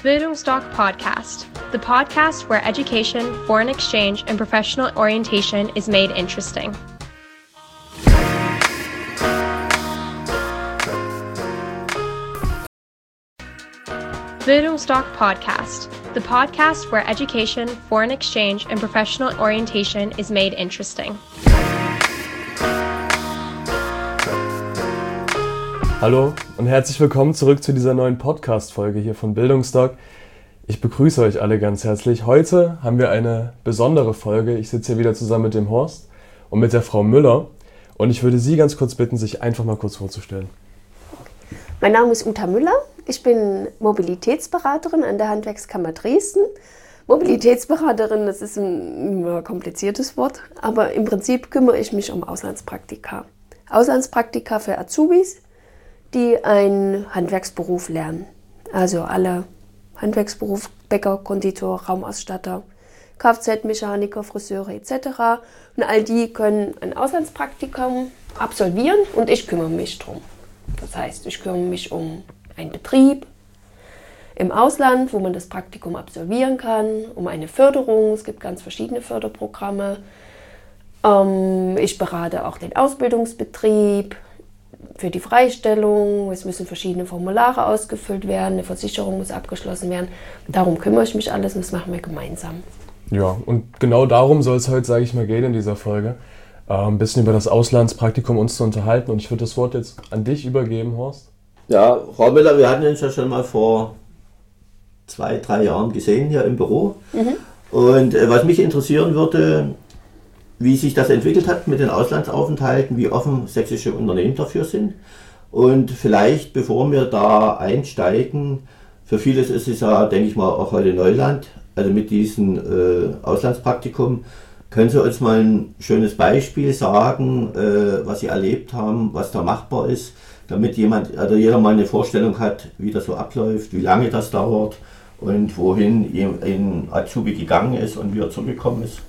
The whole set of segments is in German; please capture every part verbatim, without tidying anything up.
Bildungsdoc Podcast, the podcast where education, foreign exchange, and professional orientation is made interesting. Bildungsdoc Podcast, the podcast where education, foreign exchange, and professional orientation is made interesting. Hallo und herzlich willkommen zurück zu dieser neuen Podcast-Folge hier von Bildungsdoc. Ich begrüße euch alle ganz herzlich. Heute haben wir eine besondere Folge. Ich sitze hier wieder zusammen mit dem Horst und mit der Frau Müller. Und ich würde Sie ganz kurz bitten, sich einfach mal kurz vorzustellen. Mein Name ist Uta Müller. Ich bin Mobilitätsberaterin an der Handwerkskammer Dresden. Mobilitätsberaterin, das ist ein, ein kompliziertes Wort, aber im Prinzip kümmere ich mich um Auslandspraktika. Auslandspraktika für Azubis, die einen Handwerksberuf lernen. Also alle Handwerksberuf, Bäcker, Konditor, Raumausstatter, Kfz-Mechaniker, Friseure et cetera. Und all die können ein Auslandspraktikum absolvieren und ich kümmere mich drum. Das heißt, ich kümmere mich um einen Betrieb im Ausland, wo man das Praktikum absolvieren kann, um eine Förderung. Es gibt ganz verschiedene Förderprogramme. Ähm, ich berate auch den Ausbildungsbetrieb für die Freistellung. Es müssen verschiedene Formulare ausgefüllt werden, eine Versicherung muss abgeschlossen werden. Darum kümmere ich mich alles und das machen wir gemeinsam. Ja, und genau darum soll es heute, sage ich mal, gehen in dieser Folge. Äh, ein bisschen über das Auslandspraktikum uns zu unterhalten. Und ich würde das Wort jetzt an dich übergeben, Horst. Ja, Frau Müller, wir hatten uns ja schon mal vor zwei, drei Jahren gesehen hier im Büro. Mhm. Und äh, was mich interessieren würde, wie sich das entwickelt hat mit den Auslandsaufenthalten, wie offen sächsische Unternehmen dafür sind. Und vielleicht, bevor wir da einsteigen, für vieles ist es ja, denke ich mal, auch heute Neuland, also mit diesem äh, Auslandspraktikum. Können Sie uns mal ein schönes Beispiel sagen, äh, was Sie erlebt haben, was da machbar ist, damit jemand, also jeder mal eine Vorstellung hat, wie das so abläuft, wie lange das dauert und wohin ein Azubi gegangen ist und wie er zurückgekommen ist?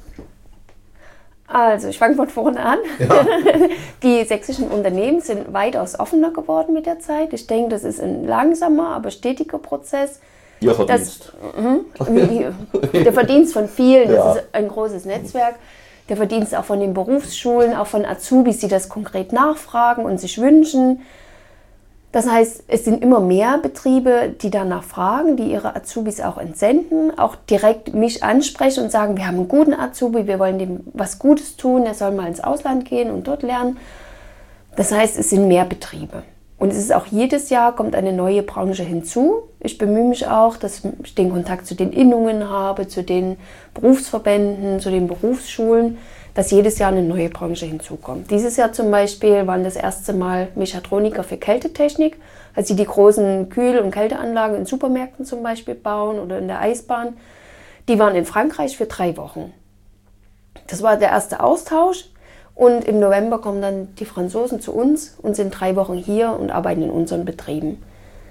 Also, ich fange von vorne an. Ja. Die sächsischen Unternehmen sind weitaus offener geworden mit der Zeit. Ich denke, das ist ein langsamer, aber stetiger Prozess. Ihr Verdienst. Das, mh, der Verdienst von vielen, das ja. ist ein großes Netzwerk. Der Verdienst auch von den Berufsschulen, auch von Azubis, die das konkret nachfragen und sich wünschen. Das heißt, es sind immer mehr Betriebe, die danach fragen, die ihre Azubis auch entsenden, auch direkt mich ansprechen und sagen, wir haben einen guten Azubi, wir wollen dem was Gutes tun, der soll mal ins Ausland gehen und dort lernen. Das heißt, es sind mehr Betriebe. Und es ist auch jedes Jahr kommt eine neue Branche hinzu. Ich bemühe mich auch, dass ich den Kontakt zu den Innungen habe, zu den Berufsverbänden, zu den Berufsschulen, dass jedes Jahr eine neue Branche hinzukommt. Dieses Jahr zum Beispiel waren das erste Mal Mechatroniker für Kältetechnik, also die die großen Kühl- und Kälteanlagen in Supermärkten zum Beispiel bauen oder in der Eisbahn. Die waren in Frankreich für drei Wochen. Das war der erste Austausch und im November kommen dann die Franzosen zu uns und sind drei Wochen hier und arbeiten in unseren Betrieben.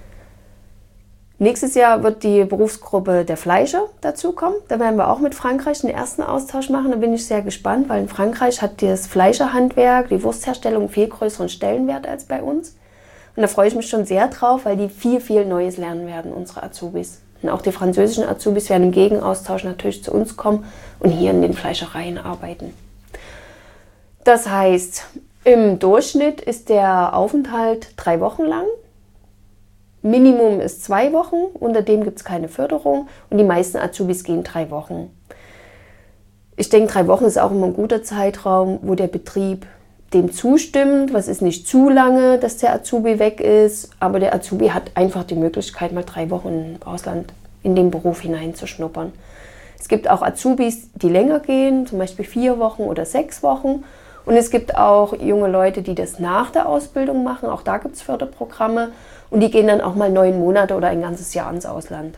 Nächstes Jahr wird die Berufsgruppe der Fleischer dazukommen. Da werden wir auch mit Frankreich den ersten Austausch machen. Da bin ich sehr gespannt, weil in Frankreich hat das Fleischerhandwerk, die Wurstherstellung, viel größeren Stellenwert als bei uns. Und da freue ich mich schon sehr drauf, weil die viel, viel Neues lernen werden, unsere Azubis. Und auch die französischen Azubis werden im Gegenaustausch natürlich zu uns kommen und hier in den Fleischereien arbeiten. Das heißt, im Durchschnitt ist der Aufenthalt drei Wochen lang. Minimum ist zwei Wochen, unter dem gibt es keine Förderung und die meisten Azubis gehen drei Wochen. Ich denke, drei Wochen ist auch immer ein guter Zeitraum, wo der Betrieb dem zustimmt. Was ist nicht zu lange, dass der Azubi weg ist, aber der Azubi hat einfach die Möglichkeit, mal drei Wochen im Ausland in den Beruf hineinzuschnuppern. Es gibt auch Azubis, die länger gehen, zum Beispiel vier Wochen oder sechs Wochen. Und es gibt auch junge Leute, die das nach der Ausbildung machen. Auch da gibt es Förderprogramme. Und die gehen dann auch mal neun Monate oder ein ganzes Jahr ins Ausland.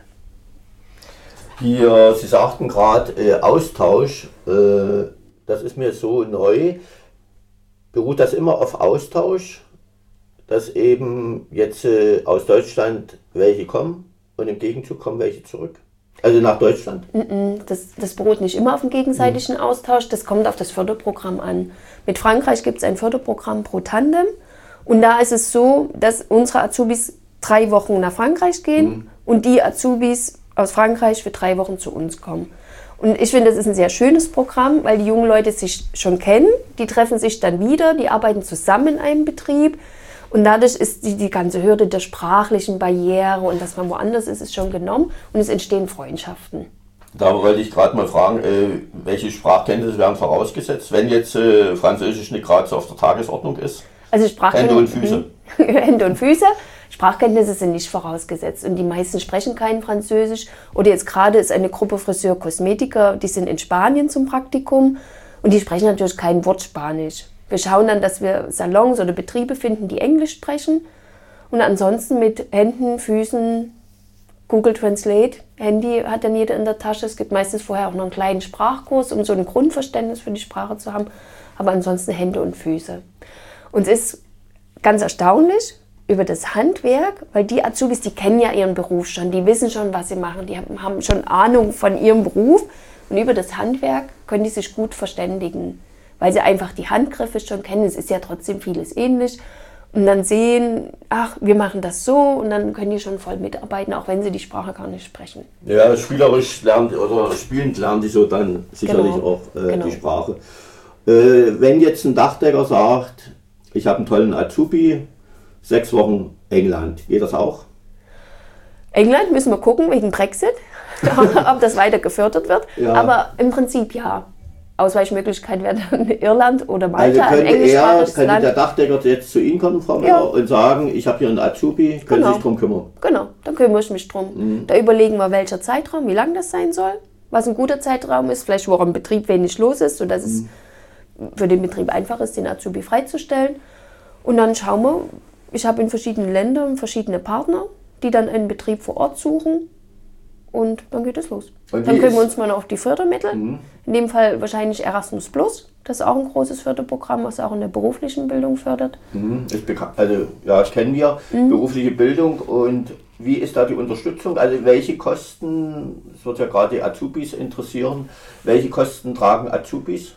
Hier, Sie sagten gerade äh, Austausch. Äh, das ist mir so neu. Beruht das immer auf Austausch? Dass eben jetzt äh, aus Deutschland welche kommen und im Gegenzug kommen welche zurück? Also nach Deutschland? Das, das beruht nicht immer auf dem gegenseitigen Austausch, das kommt auf das Förderprogramm an. Mit Frankreich gibt es ein Förderprogramm pro Tandem und da ist es so, dass unsere Azubis drei Wochen nach Frankreich gehen mhm. und die Azubis aus Frankreich für drei Wochen zu uns kommen. Und ich finde, das ist ein sehr schönes Programm, weil die jungen Leute sich schon kennen, die treffen sich dann wieder, die arbeiten zusammen in einem Betrieb und dadurch ist die, die ganze Hürde der sprachlichen Barriere und dass man woanders ist, ist schon genommen und es entstehen Freundschaften. Da wollte ich gerade mal fragen, äh, welche Sprachkenntnisse werden vorausgesetzt, wenn jetzt äh, Französisch nicht gerade so auf der Tagesordnung ist? Also Hände und Füße. Hände und Füße. Sprachkenntnisse sind nicht vorausgesetzt und die meisten sprechen kein Französisch. Oder jetzt gerade ist eine Gruppe Friseur, Kosmetiker, die sind in Spanien zum Praktikum und die sprechen natürlich kein Wort Spanisch. Wir schauen dann, dass wir Salons oder Betriebe finden, die Englisch sprechen und ansonsten mit Händen, Füßen, Google Translate, Handy hat dann jeder in der Tasche. Es gibt meistens vorher auch noch einen kleinen Sprachkurs, um so ein Grundverständnis für die Sprache zu haben, aber ansonsten Hände und Füße. Und es ist ganz erstaunlich, über das Handwerk, weil die Azubis, die kennen ja ihren Beruf schon, die wissen schon, was sie machen, die haben schon Ahnung von ihrem Beruf und über das Handwerk können die sich gut verständigen, weil sie einfach die Handgriffe schon kennen, es ist ja trotzdem vieles ähnlich und dann sehen, ach, wir machen das so und dann können die schon voll mitarbeiten, auch wenn sie die Sprache gar nicht sprechen. Ja, spielerisch lernt oder spielend lernen die so dann sicherlich Genau. auch äh, Genau. die Sprache. Äh, wenn jetzt ein Dachdecker sagt, ich habe einen tollen Azubi, sechs Wochen England. Geht das auch? England müssen wir gucken, wegen Brexit, ob das weiter gefördert wird. Ja. Aber im Prinzip ja. Ausweichmöglichkeit wäre dann Irland oder Also Malta, ein könnte, er, englischsprachiges könnte Land. der Dachdecker jetzt zu Ihnen kommen, Frau Müller, Ja. und sagen, ich habe hier einen Azubi, können Genau. Sie sich drum kümmern? Genau, da kümmere ich mich drum. Mhm. Da überlegen wir, welcher Zeitraum, wie lang das sein soll, was ein guter Zeitraum ist, vielleicht wo am Betrieb wenig los ist, sodass Mhm. es für den Betrieb einfach ist, den Azubi freizustellen. Und dann schauen wir, ich habe in verschiedenen Ländern verschiedene Partner, die dann einen Betrieb vor Ort suchen und dann geht es los. Und Dann wie können wir ist- uns mal auf die Fördermittel, Mhm. in dem Fall wahrscheinlich Erasmus Plus, das ist auch ein großes Förderprogramm, was auch in der beruflichen Bildung fördert. Mhm, ist bekannt. Also ja, das kennen wir, Mhm. berufliche Bildung. Und wie ist da die Unterstützung? Also welche Kosten, das wird ja gerade die Azubis interessieren, welche Kosten tragen Azubis?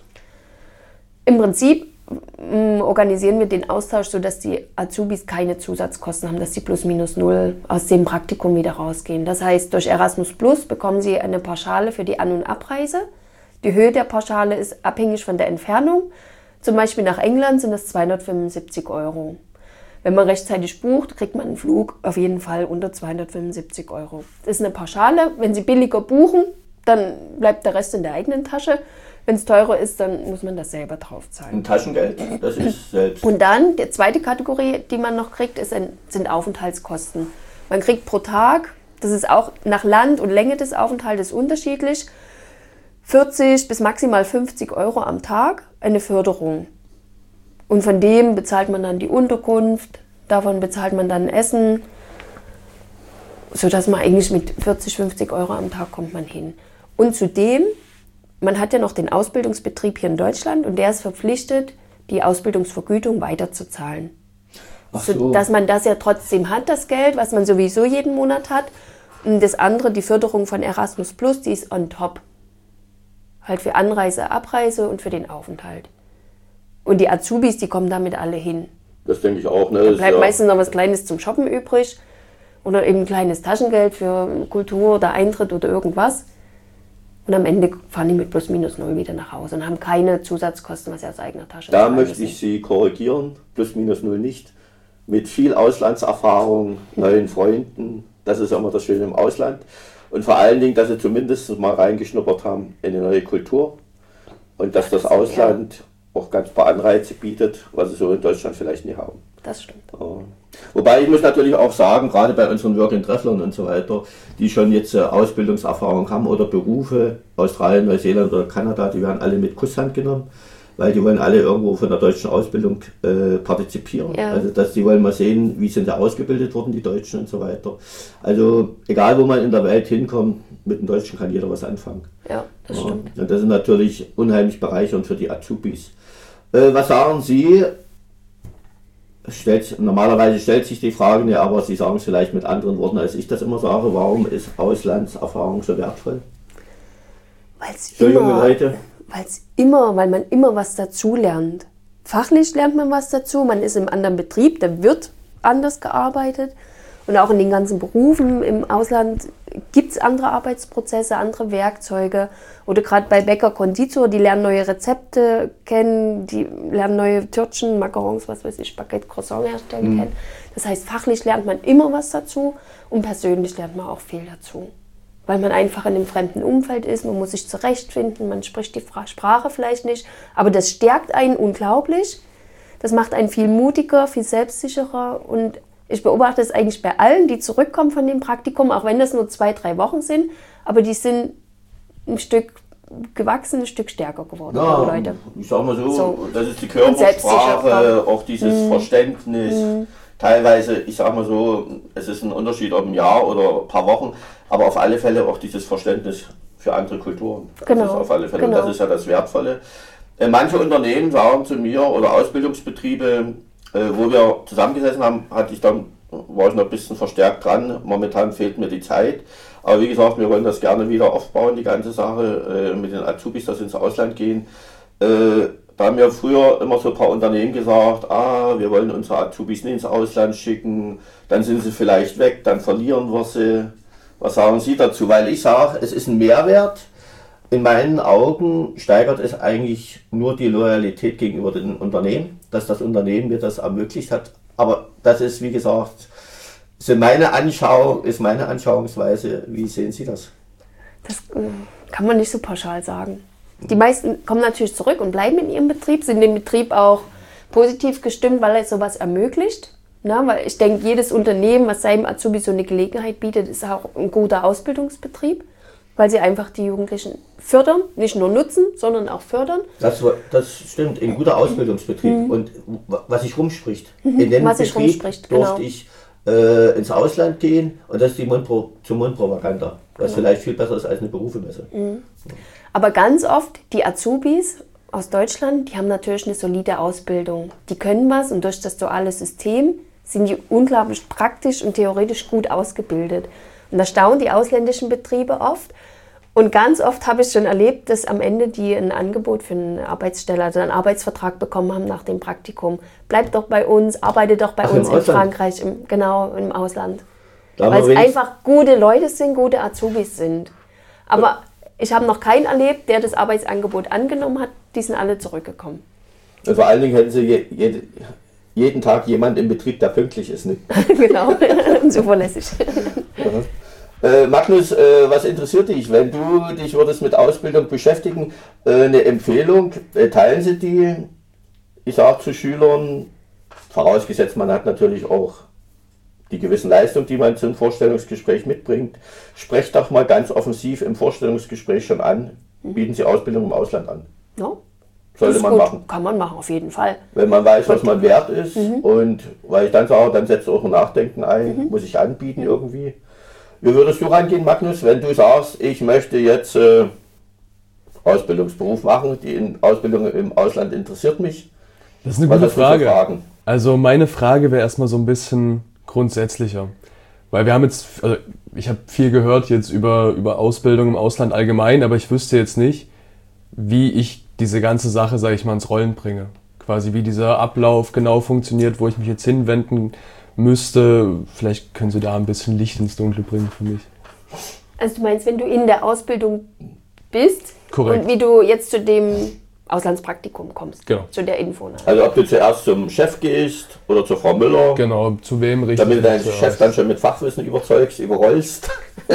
Im Prinzip mh, organisieren wir den Austausch, sodass die Azubis keine Zusatzkosten haben, dass sie plus minus null aus dem Praktikum wieder rausgehen. Das heißt, durch Erasmus Plus bekommen sie eine Pauschale für die An- und Abreise. Die Höhe der Pauschale ist abhängig von der Entfernung. Zum Beispiel nach England sind das zweihundertfünfundsiebzig Euro. Wenn man rechtzeitig bucht, kriegt man einen Flug auf jeden Fall unter zweihundertfünfundsiebzig Euro. Das ist eine Pauschale. Wenn Sie billiger buchen, dann bleibt der Rest in der eigenen Tasche. Wenn es teurer ist, dann muss man das selber drauf zahlen. Ein Taschengeld, das ist selbst. Und dann, die zweite Kategorie, die man noch kriegt, ist ein, sind Aufenthaltskosten. Man kriegt pro Tag, das ist auch nach Land und Länge des Aufenthaltes unterschiedlich, vierzig bis maximal fünfzig Euro am Tag eine Förderung. Und von dem bezahlt man dann die Unterkunft, davon bezahlt man dann Essen, sodass man eigentlich mit vierzig, fünfzig Euro am Tag kommt man hin. Und zudem, man hat ja noch den Ausbildungsbetrieb hier in Deutschland und der ist verpflichtet, die Ausbildungsvergütung weiterzuzahlen. Ach so. So, dass man das ja trotzdem hat, das Geld, was man sowieso jeden Monat hat. Und das andere, die Förderung von Erasmus Plus, die ist on top. Halt für Anreise, Abreise und für den Aufenthalt. Und die Azubis, die kommen damit alle hin. Das denke ich auch. Ne? Da Das bleibt ist ja, meistens noch was Kleines zum Shoppen übrig. Oder eben ein kleines Taschengeld für Kultur oder Eintritt oder irgendwas. Und am Ende fahren die mit plus minus null wieder nach Hause und haben keine Zusatzkosten, was sie aus eigener Tasche da zahlen möchte müssen. ich Sie korrigieren, plus minus null nicht. Mit viel Auslandserfahrung, neuen Freunden, das ist immer das Schöne im Ausland. Und vor allen Dingen, dass Sie zumindest mal reingeschnuppert haben in eine neue Kultur. Und dass das Ausland auch ganz paar Anreize bietet, was Sie so in Deutschland vielleicht nicht haben. Das stimmt. Ja. Wobei ich muss natürlich auch sagen, gerade bei unseren Work-and-Trefflern und so weiter, die schon jetzt äh, Ausbildungserfahrung haben oder Berufe, Australien, Neuseeland oder Kanada, die werden alle mit Kusshand genommen, weil die wollen alle irgendwo von der deutschen Ausbildung äh, partizipieren. Ja. Also dass die wollen mal sehen, wie sind da ausgebildet worden, die Deutschen und so weiter. Also egal wo man in der Welt hinkommt, mit den Deutschen kann jeder was anfangen. Ja, das Ja. stimmt. Und das ist natürlich unheimlich bereichernd für die Azubis. Äh, was sagen Sie? Stellt, normalerweise stellt sich die Frage, ne, aber Sie sagen es vielleicht mit anderen Worten, als ich das immer sage, warum ist Auslandserfahrung so wertvoll? Weil's Für junge immer, Leute? weil's immer, weil man immer was dazu lernt. Fachlich lernt man was dazu, man ist im anderen Betrieb, da wird anders gearbeitet. Und auch in den ganzen Berufen im Ausland gibt es andere Arbeitsprozesse, andere Werkzeuge. Oder gerade bei Bäcker, Konditor, die lernen neue Rezepte kennen, die lernen neue Törtchen, Macarons, was weiß ich, Baguette, Croissant herstellen mhm. kennen. Das heißt, fachlich lernt man immer was dazu und persönlich lernt man auch viel dazu. Weil man einfach in einem fremden Umfeld ist, man muss sich zurechtfinden, man spricht die Sprache vielleicht nicht. Aber das stärkt einen unglaublich. Das macht einen viel mutiger, viel selbstsicherer und ich beobachte es eigentlich bei allen, die zurückkommen von dem Praktikum, auch wenn das nur zwei, drei Wochen sind, aber die sind ein Stück gewachsen, ein Stück stärker geworden. Ja, die Leute. Ich sag mal so, so. das ist die Körpersprache, auch dieses mm. Verständnis. Mm. Teilweise, ich sag mal so, es ist ein Unterschied ob ein Jahr oder ein paar Wochen, aber auf alle Fälle auch dieses Verständnis für andere Kulturen. Genau. Das ist auf alle Fälle, genau. Und das ist ja das Wertvolle. Manche Unternehmen sagen zu mir oder Ausbildungsbetriebe, wo wir zusammengesessen haben, hatte ich dann, war ich noch ein bisschen verstärkt dran. Momentan fehlt mir die Zeit. Aber wie gesagt, wir wollen das gerne wieder aufbauen, die ganze Sache, mit den Azubis, dass sie ins Ausland gehen. Da haben wir früher immer so ein paar Unternehmen gesagt, ah, wir wollen unsere Azubis nicht ins Ausland schicken, dann sind sie vielleicht weg, dann verlieren wir sie. Was sagen Sie dazu? Weil ich sage, es ist ein Mehrwert. In meinen Augen steigert es eigentlich nur die Loyalität gegenüber dem Unternehmen, dass das Unternehmen mir das ermöglicht hat. Aber das ist, wie gesagt, so meine Anschauung, ist meine Anschauungsweise. Wie sehen Sie das? Das kann man nicht so pauschal sagen. Die meisten kommen natürlich zurück und bleiben in ihrem Betrieb, sind im Betrieb auch positiv gestimmt, weil es sowas ermöglicht. Na, weil ich denke, jedes Unternehmen, was seinem Azubi so eine Gelegenheit bietet, ist auch ein guter Ausbildungsbetrieb. Weil sie einfach die Jugendlichen fördern, nicht nur nutzen, sondern auch fördern. Das, das stimmt, ein guter Ausbildungsbetrieb. Mhm. Und was sich rumspricht. Mhm. In dem was Betrieb rumspricht, durfte genau. ich äh, ins Ausland gehen und das ist die Mundpro- zur Mundpropaganda, was genau. vielleicht viel besser ist als eine Berufemesse. Mhm. Aber ganz oft, die Azubis aus Deutschland, die haben natürlich eine solide Ausbildung. Die können was und durch das duale System sind die unglaublich praktisch und theoretisch gut ausgebildet. Und da staunen die ausländischen Betriebe oft. Und ganz oft habe ich schon erlebt, dass am Ende die ein Angebot für eine Arbeitsstelle, also einen Arbeitsvertrag bekommen haben nach dem Praktikum. Bleib doch bei uns, arbeite doch bei Ach, uns in Frankreich, im, genau, im Ausland. Da Weil es einfach gute Leute sind, gute Azubis sind. Aber ja. ich habe noch keinen erlebt, der das Arbeitsangebot angenommen hat. Die sind alle zurückgekommen. Und vor allen Dingen hätten sie je, jede, jeden Tag jemand im Betrieb, der pünktlich ist. Ne? Genau, zuverlässig. Äh, Magnus, äh, was interessiert dich, wenn du dich würdest mit Ausbildung beschäftigen, äh, eine Empfehlung, äh, teilen Sie die, ich sage zu Schülern, vorausgesetzt man hat natürlich auch die gewissen Leistungen, die man zum Vorstellungsgespräch mitbringt, sprecht doch mal ganz offensiv im Vorstellungsgespräch schon an, bieten Sie Ausbildung im Ausland an. Ja. Sollte man gut. machen. Kann man machen, auf jeden Fall. Wenn man weiß, was man wert ist mhm. und weil ich dann sage, dann setzt auch ein Nachdenken ein, mhm. muss ich anbieten mhm. irgendwie. Wie würdest du rangehen, Magnus, wenn du sagst, ich möchte jetzt äh, Ausbildungsberuf machen, die in Ausbildung im Ausland interessiert mich? Das ist eine Was gute Frage. Also meine Frage wäre erstmal so ein bisschen grundsätzlicher. Weil wir haben jetzt, also ich habe viel gehört jetzt über, über Ausbildung im Ausland allgemein, aber ich wüsste jetzt nicht, wie ich diese ganze Sache, sage ich mal, ins Rollen bringe. Quasi wie dieser Ablauf genau funktioniert, wo ich mich jetzt hinwenden müsste. Vielleicht können Sie da ein bisschen Licht ins Dunkle bringen für mich. Also du meinst, wenn du in der Ausbildung bist Korrekt. Und wie du jetzt zu dem Auslandspraktikum kommst, genau. zu der Info. Ne? Also ob du zuerst zum Chef gehst oder zur Frau Müller. Genau, zu wem richtig. Damit du deinen Chef dann schon mit Fachwissen überzeugst, überrollst.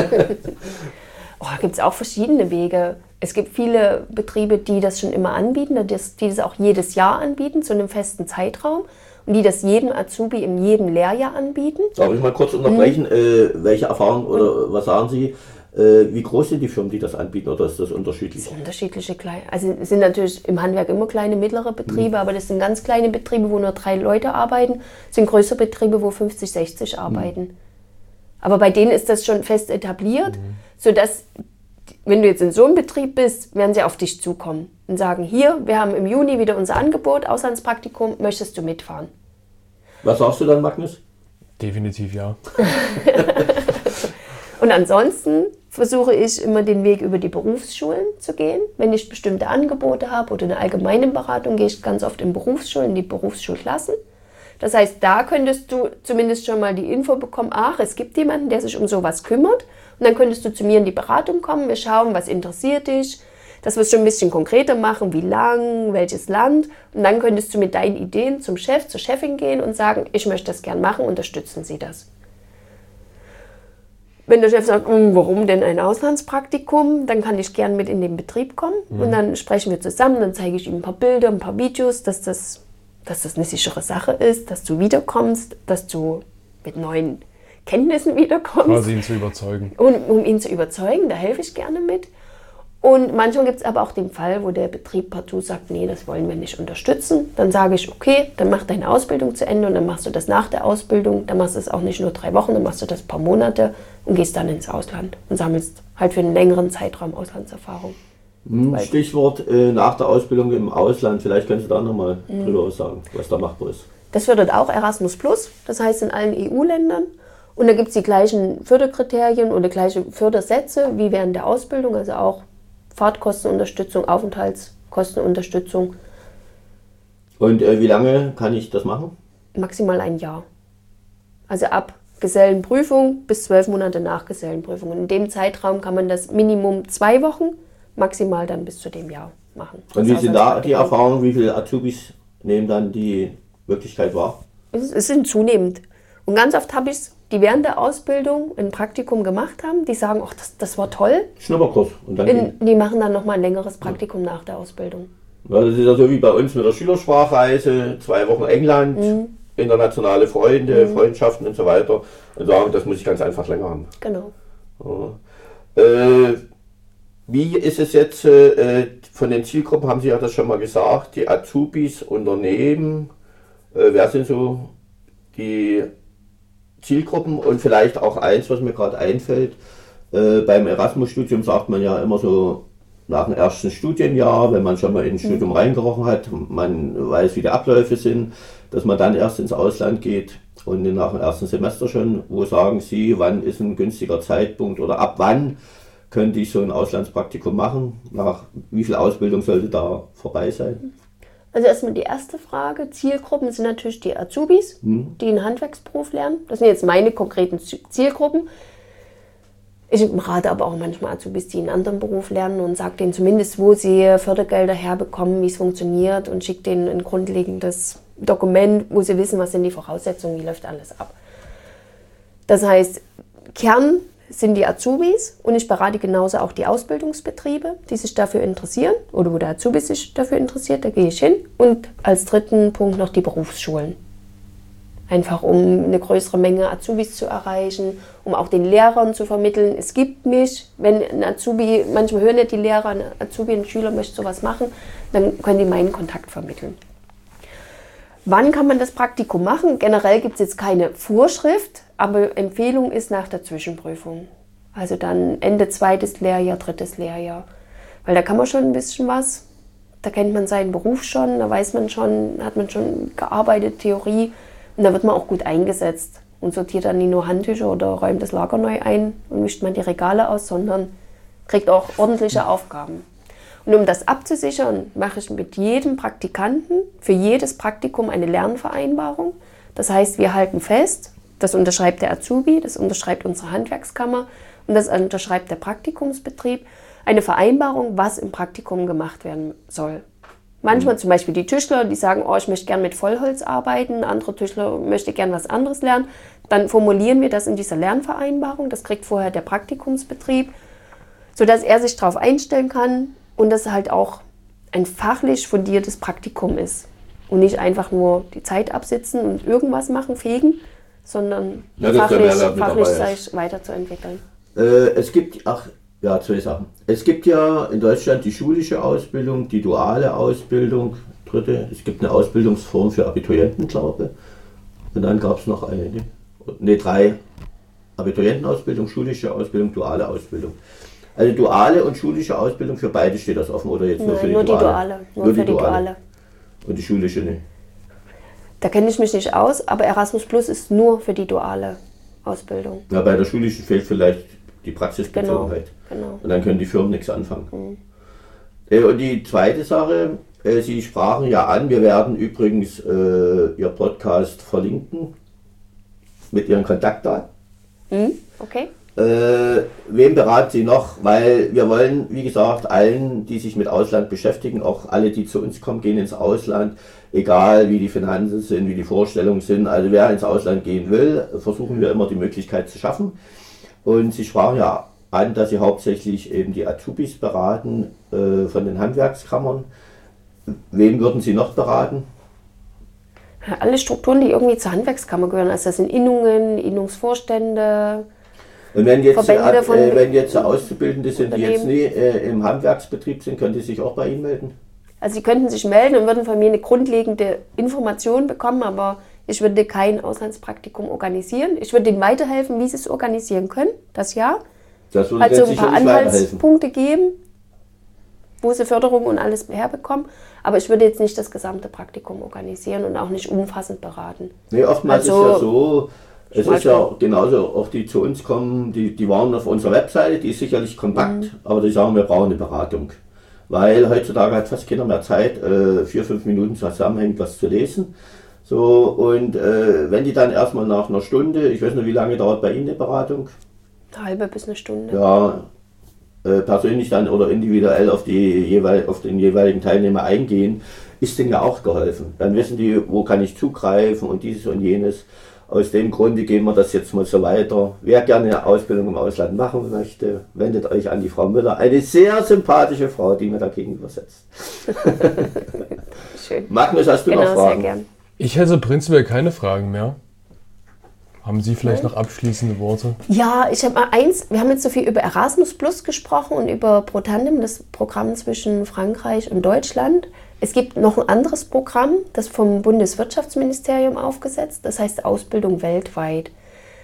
Oh, da gibt es auch verschiedene Wege. Es gibt viele Betriebe, die das schon immer anbieten, die das, die das auch jedes Jahr anbieten, zu einem festen Zeitraum. Und die das jedem Azubi in jedem Lehrjahr anbieten. Darf ich mal kurz unterbrechen? Mhm. Äh, welche Erfahrungen oder mhm. was sagen Sie? Äh, wie groß sind die Firmen, die das anbieten, oder ist das unterschiedlich? Das sind unterschiedliche kleine. Also es sind natürlich im Handwerk immer kleine, mittlere Betriebe, mhm. aber das sind ganz kleine Betriebe, wo nur drei Leute arbeiten. Das sind größere Betriebe, wo fünfzig, sechzig arbeiten. Mhm. Aber bei denen ist das schon fest etabliert, mhm. sodass, wenn du jetzt in so einem Betrieb bist, werden sie auf dich zukommen und sagen, hier, wir haben im Juni wieder unser Angebot, Auslandspraktikum, möchtest du mitfahren? Was sagst du dann, Magnus? Definitiv ja. Und ansonsten versuche ich immer den Weg über die Berufsschulen zu gehen. Wenn ich bestimmte Angebote habe oder eine allgemeine Beratung, gehe ich ganz oft in Berufsschulen, in die Berufsschulklassen. Das heißt, da könntest du zumindest schon mal die Info bekommen, ach, es gibt jemanden, der sich um sowas kümmert. Und dann könntest du zu mir in die Beratung kommen, wir schauen, was interessiert dich, dass wir es schon ein bisschen konkreter machen, wie lang, welches Land. Und dann könntest du mit deinen Ideen zum Chef, zur Chefin gehen und sagen, ich möchte das gern machen, unterstützen Sie das. Wenn der Chef sagt, warum denn ein Auslandspraktikum, dann kann ich gern mit in den Betrieb kommen. Mhm. Und dann sprechen wir zusammen, dann zeige ich ihm ein paar Bilder, ein paar Videos, dass das, dass das eine sichere Sache ist, dass du wiederkommst, dass du mit neuen Kenntnissen wiederkommst. Quasi ihn zu überzeugen. Und, um ihn zu überzeugen, da helfe ich gerne mit. Und manchmal gibt es aber auch den Fall, wo der Betrieb partout sagt, nee, das wollen wir nicht unterstützen. Dann sage ich, okay, dann mach deine Ausbildung zu Ende und dann machst du das nach der Ausbildung. Dann machst du es auch nicht nur drei Wochen, dann machst du das ein paar Monate und gehst dann ins Ausland und sammelst halt für einen längeren Zeitraum Auslandserfahrung. Hm, Stichwort äh, nach der Ausbildung im Ausland, vielleicht kannst du da nochmal mhm. drüber was sagen, was da machbar ist. Das fördert auch Erasmus Plus, das heißt in allen E U-Ländern. Und da gibt es die gleichen Förderkriterien oder gleiche Fördersätze wie während der Ausbildung, also auch Fahrtkostenunterstützung, Aufenthaltskostenunterstützung. Und äh, wie lange kann ich das machen? Maximal ein Jahr. Also ab Gesellenprüfung bis zwölf Monate nach Gesellenprüfung. Und in dem Zeitraum kann man das Minimum zwei Wochen, maximal dann bis zu dem Jahr machen. Und wie sind da die Erfahrungen? Wie viele Azubis nehmen dann die Wirklichkeit wahr? Es, es sind zunehmend. Und ganz oft habe ich es, die während der Ausbildung ein Praktikum gemacht haben, die sagen, ach, das, das war toll. Schnupperkurs. Und dann In, die machen dann nochmal ein längeres Praktikum ja. nach der Ausbildung. Ja, das ist ja so wie bei uns mit der Schülersprachreise, zwei Wochen England, mhm. internationale Freunde, mhm. Freundschaften und so weiter. Und sagen, das muss ich ganz einfach länger haben. Genau. Ja. Äh, wie ist es jetzt, äh, von den Zielgruppen haben Sie ja das schon mal gesagt, die Azubis, Unternehmen, äh, wer sind so die Zielgruppen und vielleicht auch eins, was mir gerade einfällt, äh, beim Erasmus-Studium sagt man ja immer so nach dem ersten Studienjahr, wenn man schon mal ins mhm. Studium reingerochen hat, man weiß, wie die Abläufe sind, dass man dann erst ins Ausland geht und nach dem ersten Semester schon, wo sagen Sie, wann ist ein günstiger Zeitpunkt oder ab wann könnte ich so ein Auslandspraktikum machen, nach wie viel Ausbildung sollte da vorbei sein? Also erstmal die erste Frage, Zielgruppen sind natürlich die Azubis, hm. die einen Handwerksberuf lernen. Das sind jetzt meine konkreten Zielgruppen. Ich rate aber auch manchmal Azubis, die einen anderen Beruf lernen und sage denen zumindest, wo sie Fördergelder herbekommen, wie es funktioniert und schicke denen ein grundlegendes Dokument, wo sie wissen, was sind die Voraussetzungen, wie läuft alles ab. Das heißt, Kern sind die Azubis und ich berate genauso auch die Ausbildungsbetriebe, die sich dafür interessieren oder wo der Azubi sich dafür interessiert, da gehe ich hin. Und als dritten Punkt noch die Berufsschulen. Einfach um eine größere Menge Azubis zu erreichen, um auch den Lehrern zu vermitteln, es gibt mich, wenn ein Azubi, manchmal hören nicht die Lehrer, ein Azubi, ein Schüler möchte sowas machen, dann können die meinen Kontakt vermitteln. Wann kann man das Praktikum machen? Generell gibt es jetzt keine Vorschrift, aber Empfehlung ist nach der Zwischenprüfung. Also dann Ende zweites Lehrjahr, drittes Lehrjahr. Weil da kann man schon ein bisschen was, da kennt man seinen Beruf schon, da weiß man schon, hat man schon gearbeitet, Theorie. Und da wird man auch gut eingesetzt und sortiert dann nicht nur Handtücher oder räumt das Lager neu ein und mischt man die Regale aus, sondern kriegt auch ordentliche Aufgaben. Und um das abzusichern, mache ich mit jedem Praktikanten für jedes Praktikum eine Lernvereinbarung. Das heißt, wir halten fest, das unterschreibt der Azubi, das unterschreibt unsere Handwerkskammer und das unterschreibt der Praktikumsbetrieb, eine Vereinbarung, was im Praktikum gemacht werden soll. Manchmal zum Beispiel die Tischler, die sagen, oh, ich möchte gerne mit Vollholz arbeiten, andere Tischler möchte gerne was anderes lernen. Dann formulieren wir das in dieser Lernvereinbarung, das kriegt vorher der Praktikumsbetrieb, sodass er sich darauf einstellen kann und das halt auch ein fachlich fundiertes Praktikum ist. Und nicht einfach nur die Zeit absitzen und irgendwas machen, fegen, sondern ja, fachlich, fachlich sich weiterzuentwickeln. Äh, es gibt, ach, ja, zwei Sachen. Es gibt ja in Deutschland die schulische Ausbildung, die duale Ausbildung, dritte, es gibt eine Ausbildungsform für Abiturienten, glaube ich. Und dann gab es noch eine, ne, drei Abiturientenausbildung, schulische Ausbildung, duale Ausbildung. Also duale und schulische Ausbildung, für beide steht das offen, oder jetzt nur Nein, für die nur duale? Die duale. Nur, nur für die duale. duale. Und die schulische nicht? Da kenne ich mich nicht aus, aber Erasmus Plus ist nur für die duale Ausbildung. Ja, bei der schulischen fehlt vielleicht die Praxisbezogenheit. Genau, genau. Und dann können die Firmen nichts anfangen. Mhm. Und die zweite Sache, Äh, Sie sprachen ja an, wir werden übrigens äh, Ihr Podcast verlinken mit Ihren Kontaktdaten. Hm? Okay. Äh, wen beraten Sie noch? Weil wir wollen, wie gesagt, allen, die sich mit Ausland beschäftigen, auch alle, die zu uns kommen, gehen ins Ausland, egal wie die Finanzen sind, wie die Vorstellungen sind. Also wer ins Ausland gehen will, versuchen wir immer die Möglichkeit zu schaffen. Und Sie sprachen ja an, dass Sie hauptsächlich eben die Azubis beraten äh, von den Handwerkskammern. Wen würden Sie noch beraten? Alle Strukturen, die irgendwie zur Handwerkskammer gehören. Also das sind Innungen, Innungsvorstände, Und wenn jetzt, Verbände äh, von wenn jetzt Auszubildende sind, die jetzt Unternehmen. nie äh, im Handwerksbetrieb sind, können die sich auch bei Ihnen melden? Also sie könnten sich melden und würden von mir eine grundlegende Information bekommen, aber ich würde kein Auslandspraktikum organisieren. Ich würde ihnen weiterhelfen, wie sie es organisieren können, das ja. Das würde Also denen ein paar sicherlich weiterhelfen. Anhaltspunkte geben, wo sie Förderung und alles herbekommen. Aber ich würde jetzt nicht das gesamte Praktikum organisieren und auch nicht umfassend beraten. Nee, oftmals Also, ist ja so, es mal ist ja genauso, auch die zu uns kommen, die, die waren auf unserer Webseite, die ist sicherlich kompakt, Mhm. aber die sagen, wir brauchen eine Beratung. Weil heutzutage hat fast keiner mehr Zeit, äh, vier, fünf Minuten zusammenhängend was zu lesen. So, und äh, wenn die dann erstmal nach einer Stunde, ich weiß nicht, wie lange dauert bei Ihnen eine Beratung? Eine halbe bis eine Stunde. Ja, äh, persönlich dann oder individuell auf, die jeweil, auf den jeweiligen Teilnehmer eingehen, ist denen ja auch geholfen. Dann wissen die, wo kann ich zugreifen und dieses und jenes. Aus dem Grunde gehen wir das jetzt mal so weiter. Wer gerne eine Ausbildung im Ausland machen möchte, wendet euch an die Frau Müller. Eine sehr sympathische Frau, die mir da gegenüber sitzt. Schön. Magnus, hast du Genau, noch sehr Fragen? gern. Ich hätte prinzipiell keine Fragen mehr. Haben Sie vielleicht noch abschließende Worte? Ja, ich habe mal eins, wir haben jetzt so viel über Erasmus Plus gesprochen und über Pro Tandem, das Programm zwischen Frankreich und Deutschland. Es gibt noch ein anderes Programm, das vom Bundeswirtschaftsministerium aufgesetzt, das heißt Ausbildung weltweit.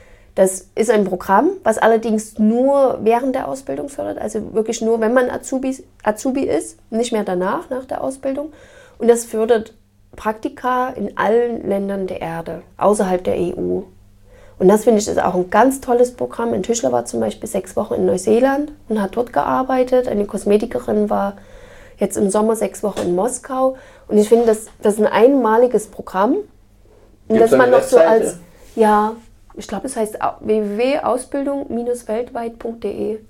Das ist ein Programm, was allerdings nur während der Ausbildung fördert, also wirklich nur, wenn man Azubis, Azubi ist, nicht mehr danach, nach der Ausbildung. Und das fördert Praktika in allen Ländern der Erde, außerhalb der E U. Und das finde ich ist auch ein ganz tolles Programm. Ein Tischler war zum Beispiel sechs Wochen in Neuseeland und hat dort gearbeitet. Eine Kosmetikerin war jetzt im Sommer sechs Wochen in Moskau. Und ich finde, das, das ist ein einmaliges Programm. Und Gibt's dass man eine noch so Webseite? als, ja, ich glaube, es heißt w w w punkt ausbildung Bindestrich weltweit punkt d e.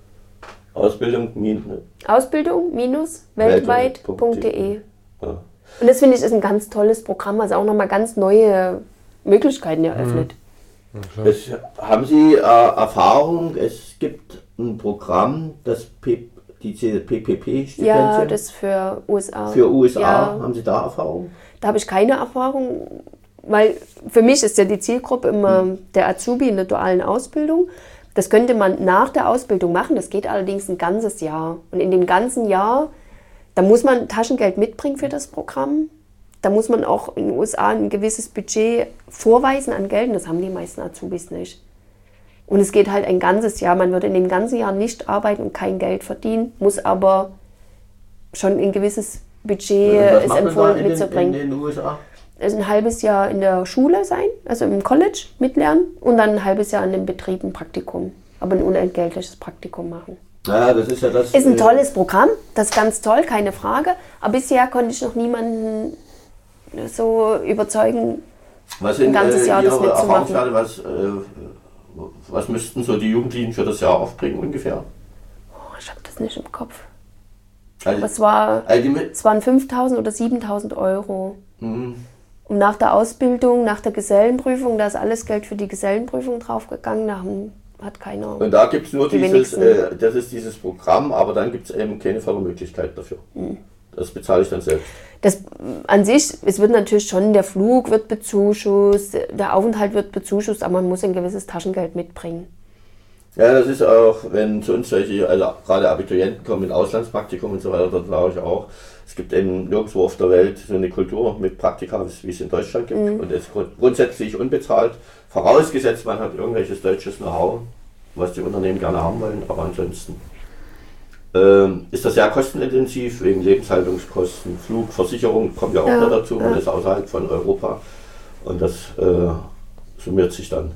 Ausbildung, min- Ausbildung Bindestrich weltweit punkt d e. ja. Und das finde ich ist ein ganz tolles Programm, was auch nochmal ganz neue Möglichkeiten eröffnet. Es, haben Sie äh, Erfahrung, es gibt ein Programm, das P, die P P P-Stipendien Ja, das für U S A. für U S A. Ja. Haben Sie da Erfahrung? Da habe ich keine Erfahrung, weil für mich ist ja die Zielgruppe immer Hm. der Azubi in der dualen Ausbildung. Das könnte man nach der Ausbildung machen, das geht allerdings ein ganzes Jahr. Und in dem ganzen Jahr, da muss man Taschengeld mitbringen für das Programm. Da muss man auch in den U S A ein gewisses Budget vorweisen an Geld. Und das haben die meisten Azubis nicht. Und es geht halt ein ganzes Jahr. Man würde in dem ganzen Jahr nicht arbeiten und kein Geld verdienen, muss aber schon ein gewisses Budget Und was ist macht man da empfohlen in den, mitzubringen. in den U S A? Also ein halbes Jahr in der Schule sein, also im College mitlernen und dann ein halbes Jahr in dem Betrieb ein Praktikum, aber ein unentgeltliches Praktikum machen. Naja, das ist ja das. Ist ein äh, tolles Programm, das ist ganz toll, keine Frage. Aber bisher konnte ich noch niemanden so überzeugen, Was sind ein ganzes äh, Jahr das Ihre mitzumachen. Erfahrungswerte, was, äh, was müssten so die Jugendlichen für das Jahr aufbringen ungefähr? oh, ich habe das nicht im Kopf. Also, Aber es, war, also die mit, es waren fünftausend oder siebentausend Euro. mh, Und nach der Ausbildung, nach der Gesellenprüfung, da ist alles Geld für die Gesellenprüfung draufgegangen, da haben, hat keiner. und da gibt es nur Die dieses, wenigsten. äh, das ist dieses Programm, aber dann gibt es eben keine Fördermöglichkeit dafür. Mhm. Das bezahle ich dann selbst. Das an sich, es wird natürlich schon, der Flug wird bezuschusst, der Aufenthalt wird bezuschusst, aber man muss ein gewisses Taschengeld mitbringen. Ja, das ist auch, wenn zu uns solche, also gerade Abiturienten kommen mit Auslandspraktikum und so weiter, dann sage ich auch, es gibt eben nirgendwo auf der Welt so eine Kultur mit Praktika, wie es in Deutschland gibt. Mhm. Und es ist grundsätzlich unbezahlt, vorausgesetzt man hat irgendwelches deutsches Know-how, was die Unternehmen gerne haben wollen, aber ansonsten ähm, ist das sehr kostenintensiv wegen Lebenshaltungskosten, Flug, Versicherung kommt ja auch Ja, noch dazu, man ja. ist außerhalb von Europa und das äh, summiert sich dann.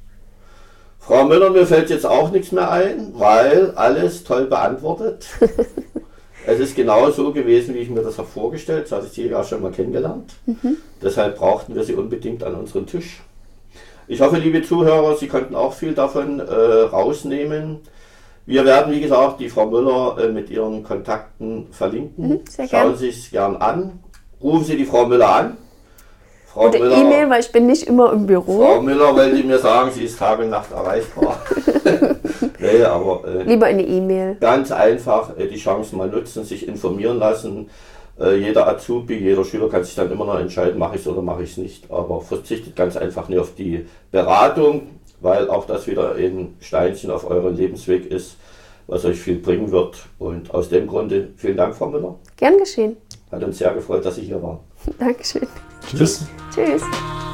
Frau Müller, mir fällt jetzt auch nichts mehr ein, weil alles toll beantwortet. es ist genau so gewesen, wie ich mir das habe vorgestellt. So hatte ich sie ja schon mal kennengelernt. Mhm. Deshalb brauchten wir sie unbedingt an unseren Tisch. Ich hoffe, liebe Zuhörer, Sie konnten auch viel davon äh, rausnehmen. Wir werden, wie gesagt, die Frau Müller äh, mit ihren Kontakten verlinken. Mhm, sehr Schauen gern. Sie es gern an. Rufen Sie die Frau Müller an. Frau Oder Müller, E-Mail, weil ich bin nicht immer im Büro. Frau Müller, wenn Sie mir sagen, sie ist Tag und Nacht erreichbar. Nee, aber äh, Lieber eine E-Mail. ganz einfach äh, die Chance mal nutzen, sich informieren lassen. Äh, jeder Azubi, jeder Schüler kann sich dann immer noch entscheiden, mache ich es oder mache ich es nicht. Aber verzichtet ganz einfach nicht auf die Beratung, weil auch das wieder ein Steinchen auf euren Lebensweg ist, was euch viel bringen wird. Und aus dem Grunde vielen Dank, Frau Müller. Gern geschehen. Hat uns sehr gefreut, dass Sie hier waren. Dankeschön. Tschüss. Tschüss.